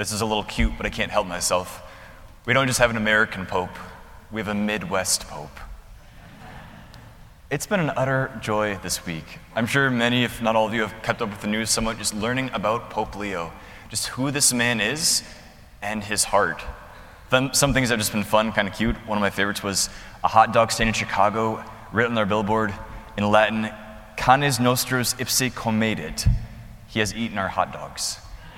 This is a little cute, but I can't help myself. We don't just have an American Pope, we have a Midwest Pope. It's been an utter joy this week. I'm sure many, if not all of you, have kept up with the news somewhat, just learning about Pope Leo, just who this man is and his heart. Some things have just been fun, kind of cute. One of my favorites was a hot dog stand in Chicago, written on their billboard in Latin, "Canes nostros ipse comedit." He has eaten our hot dogs.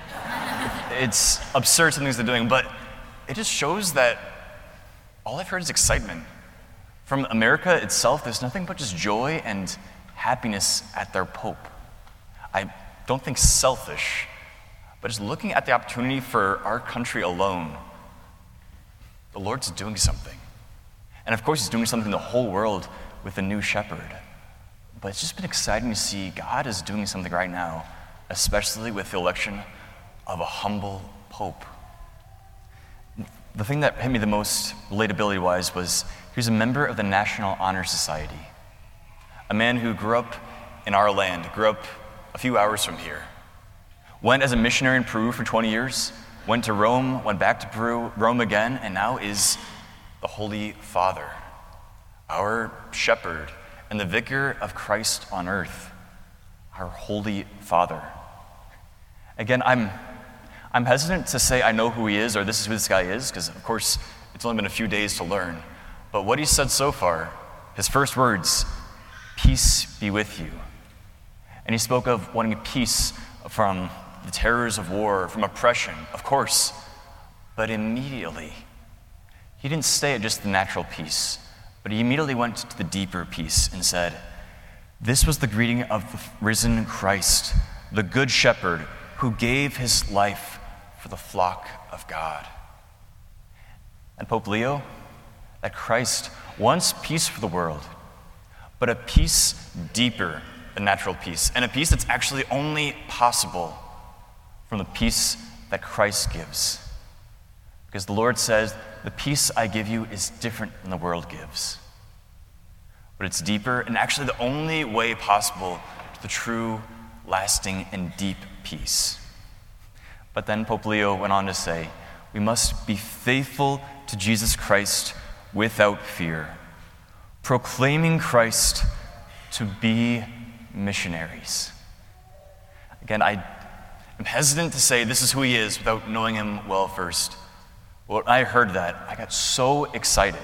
It's absurd some things they're doing, but it just shows that all I've heard is excitement. From America itself, there's nothing but just joy and happiness at their Pope. I don't think selfish, but just looking at the opportunity for our country alone, the Lord's doing something. And of course, he's doing something in the whole world with a new shepherd. But it's just been exciting to see God is doing something right now, especially with the election of a humble Pope. The thing that hit me the most, relatability-wise, was he was a member of the National Honor Society, a man who grew up in our land, grew up a few hours from here, went as a missionary in Peru for 20 years, went to Rome, went back to Peru, Rome again, and now is the Holy Father, our shepherd, and the vicar of Christ on earth, our Holy Father. Again, I'm hesitant to say I know who he is or this is who this guy is, because of course it's only been a few days to learn. But what he said so far, his first words, "Peace be with you." And he spoke of wanting peace from the terrors of war, from oppression, of course. But immediately, he didn't stay at just the natural peace, but he immediately went to the deeper peace and said, "This was the greeting of the risen Christ, the good shepherd who gave his life for the flock of God." And Pope Leo, that Christ wants peace for the world, but a peace deeper than natural peace, and a peace that's actually only possible from the peace that Christ gives. Because the Lord says, "The peace I give you is different than the world gives." But it's deeper, and actually the only way possible to the true, lasting, and deep peace. But then Pope Leo went on to say, we must be faithful to Jesus Christ without fear, proclaiming Christ to be missionaries. Again, I am hesitant to say this is who he is without knowing him well first. When I heard that, I got so excited.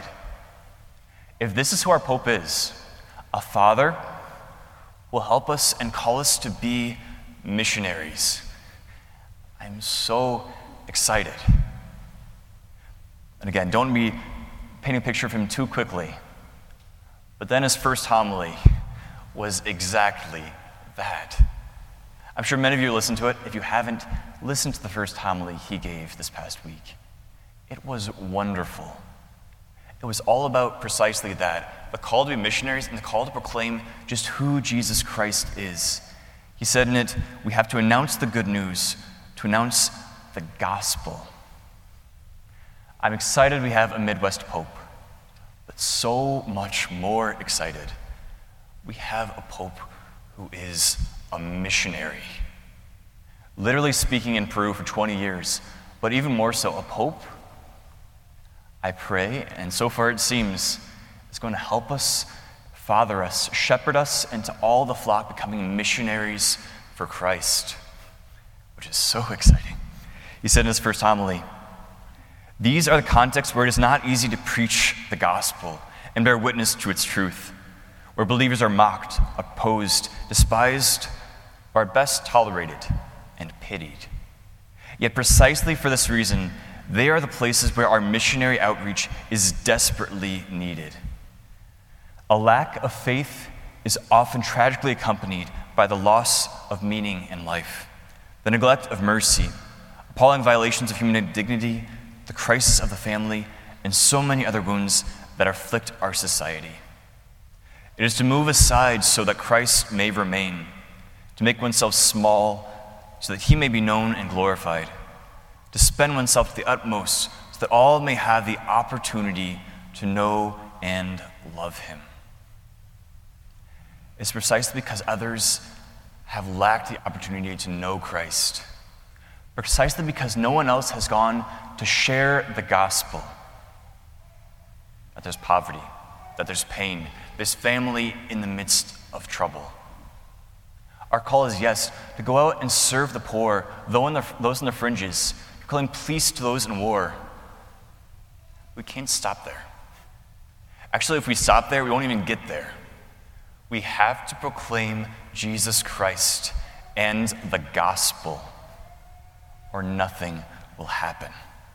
If this is who our Pope is, a father will help us and call us to be missionaries. I'm so excited. And again, don't be painting a picture of him too quickly. But then his first homily was exactly that. I'm sure many of you listened to it. If you haven't, listen to the first homily he gave this past week. It was wonderful. It was all about precisely that, the call to be missionaries and the call to proclaim just who Jesus Christ is. He said in it, we have to announce the good news, to announce the gospel. I'm excited we have a Midwest Pope, but so much more excited. We have a Pope who is a missionary. Literally speaking in Peru for 20 years, but even more so, a Pope, I pray, and so far it seems, is going to help us, father us, shepherd us into all the flock becoming missionaries for Christ, which is so exciting. He said in his first homily, these are the contexts where it is not easy to preach the gospel and bear witness to its truth, where believers are mocked, opposed, despised, or at best tolerated and pitied. Yet precisely for this reason, they are the places where our missionary outreach is desperately needed. A lack of faith is often tragically accompanied by the loss of meaning in life, the neglect of mercy, appalling violations of human dignity, the crisis of the family, and so many other wounds that afflict our society. It is to move aside so that Christ may remain, to make oneself small so that he may be known and glorified, to spend oneself to the utmost so that all may have the opportunity to know and love him. It's precisely because others have lacked the opportunity to know Christ, precisely because no one else has gone to share the gospel. That there's poverty, that there's pain, there's family in the midst of trouble. Our call is, yes, to go out and serve the poor, those in the fringes, proclaim peace to those in war. We can't stop there. Actually, if we stop there, we won't even get there. We have to proclaim Jesus Christ and the gospel, or nothing will happen.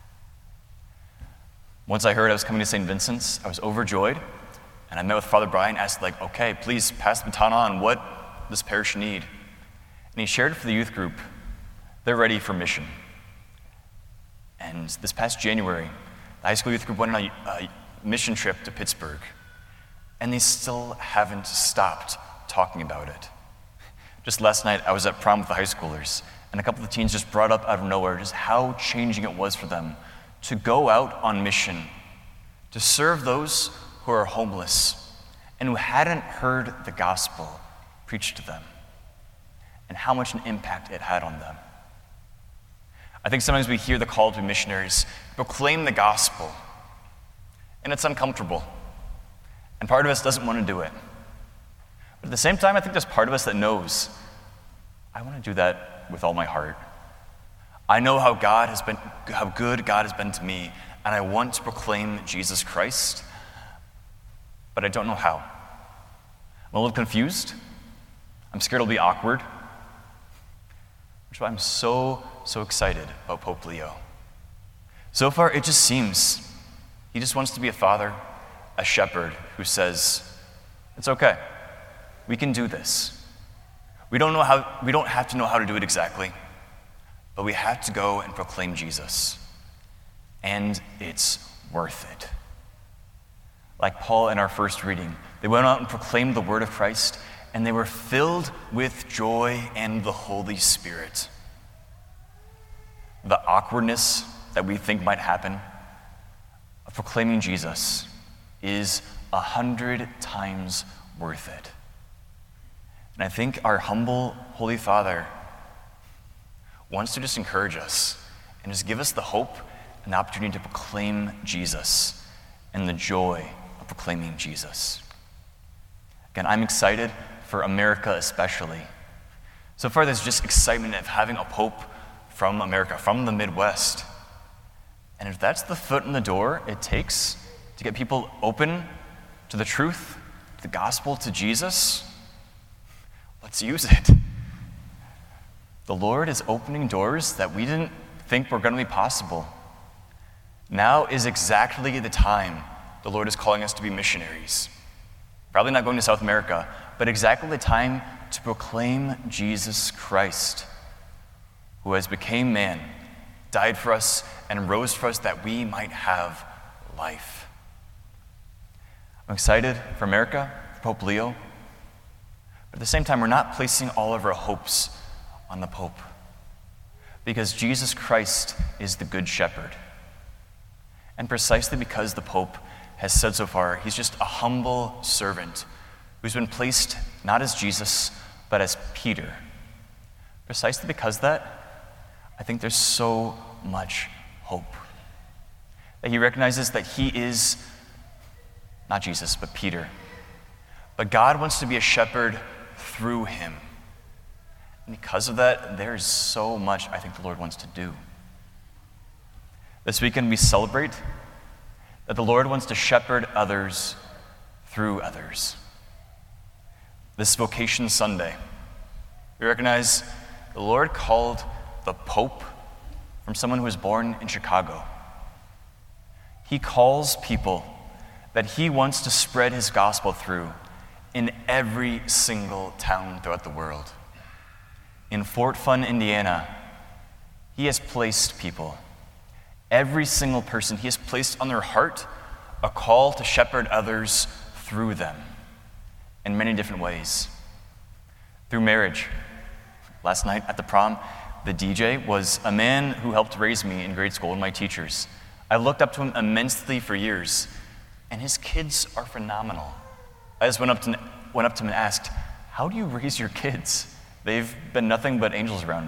Once I heard I was coming to St. Vincent's, I was overjoyed, and I met with Father Brian, asked, okay, please pass the baton on. What does parish need? And he shared for the youth group, they're ready for mission. And this past January, the high school youth group went on a mission trip to Pittsburgh, and they still haven't stopped talking about it. Just last night, I was at prom with the high schoolers, and a couple of the teens just brought up out of nowhere just how changing it was for them to go out on mission, to serve those who are homeless and who hadn't heard the gospel preached to them, and how much an impact it had on them. I think sometimes we hear the call to be missionaries, proclaim the gospel, and it's uncomfortable. And part of us doesn't want to do it. But at the same time, I think there's part of us that knows, I want to do that with all my heart. I know how good God has been to me, and I want to proclaim Jesus Christ, but I don't know how. I'm a little confused. I'm scared it'll be awkward. Which is why I'm so excited about Pope Leo. So far, it just seems he just wants to be a father, a shepherd who says, it's okay, we can do this. We don't have to know how to do it exactly, but we have to go and proclaim Jesus. And it's worth it. Like Paul in our first reading, they went out and proclaimed the word of Christ, and they were filled with joy and the Holy Spirit. The awkwardness that we think might happen of proclaiming Jesus is 100 times worth it. And I think our humble Holy Father wants to just encourage us and just give us the hope and the opportunity to proclaim Jesus and the joy of proclaiming Jesus. Again, I'm excited for America especially. So far, there's just excitement of having a pope from America, from the Midwest. And if that's the foot in the door it takes to get people open to the truth, to the gospel, to Jesus, let's use it. The Lord is opening doors that we didn't think were going to be possible. Now is exactly the time the Lord is calling us to be missionaries. Probably not going to South America, but exactly the time to proclaim Jesus Christ, who has become man, died for us, and rose for us that we might have life. I'm excited for America, for Pope Leo, but at the same time, we're not placing all of our hopes on the Pope, because Jesus Christ is the Good Shepherd. And precisely because the Pope has said so far, he's just a humble servant who's been placed not as Jesus, but as Peter. Precisely because of that, I think there's so much hope. That he recognizes that he is not Jesus, but Peter. But God wants to be a shepherd through him. And because of that, there's so much I think the Lord wants to do. This weekend we celebrate that the Lord wants to shepherd others through others. This Vocation Sunday, we recognize the Lord called the Pope from someone who was born in Chicago. He calls people that he wants to spread his gospel through in every single town throughout the world. In Fort Fun, Indiana, he has placed people, every single person, he has placed on their heart a call to shepherd others through them in many different ways. Through marriage. Last night at the prom, the DJ was a man who helped raise me in grade school, one of my teachers. I looked up to him immensely for years, and his kids are phenomenal. I just went up to him and asked, how do you raise your kids? They've been nothing but angels around me.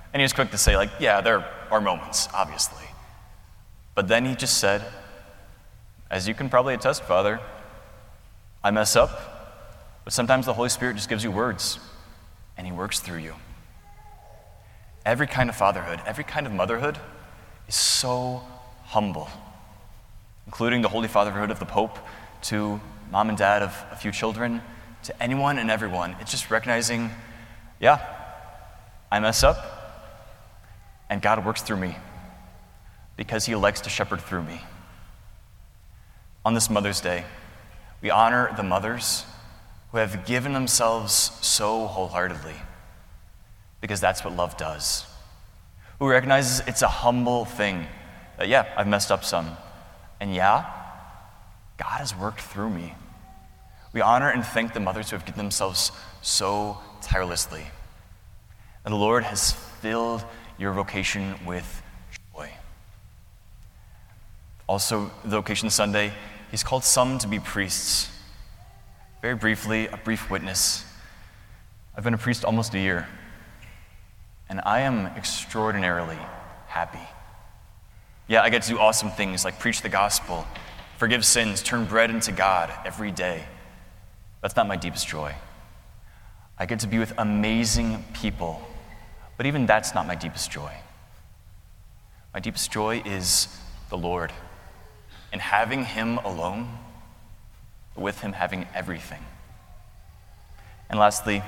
And he was quick to say, like, yeah, there are moments, obviously. But then he just said, as you can probably attest, Father, I mess up, but sometimes the Holy Spirit just gives you words, and he works through you. Every kind of fatherhood, every kind of motherhood is so humble, including the holy fatherhood of the Pope to mom and dad of a few children, to anyone and everyone. It's just recognizing, yeah, I mess up, and God works through me because he elects to shepherd through me. On this Mother's Day, we honor the mothers who have given themselves so wholeheartedly, because that's what love does. Who recognizes it's a humble thing that, yeah, I've messed up some, and yeah, God has worked through me. We honor and thank the mothers who have given themselves so tirelessly. And the Lord has filled your vocation with joy. Also, the Vocation Sunday, he's called some to be priests. Very briefly, a brief witness. I've been a priest almost a year, and I am extraordinarily happy. Yeah, I get to do awesome things like preach the gospel, forgive sins, turn bread into God every day. That's not my deepest joy. I get to be with amazing people, but even that's not my deepest joy. My deepest joy is the Lord, and having him alone, with him having everything. And lastly,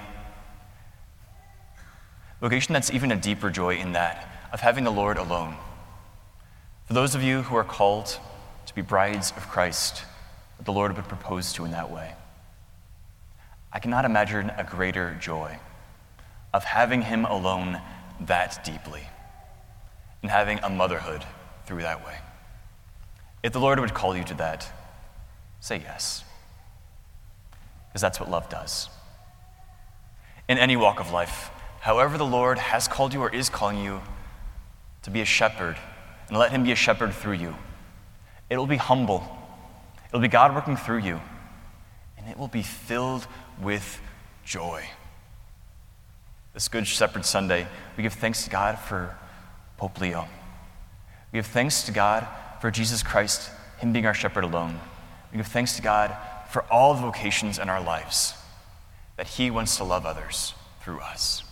vocation that's even a deeper joy in that, of having the Lord alone. For those of you who are called to be brides of Christ, that the Lord would propose to in that way, I cannot imagine a greater joy of having him alone that deeply and having a motherhood through that way. If the Lord would call you to that, say yes, because that's what love does. In any walk of life, however the Lord has called you or is calling you to be a shepherd, and let him be a shepherd through you, it will be humble. It will be God working through you, and it will be filled with joy. This Good Shepherd Sunday, we give thanks to God for Pope Leo. We give thanks to God for Jesus Christ, him being our shepherd alone. We give thanks to God for all the vocations in our lives, that he wants to love others through us.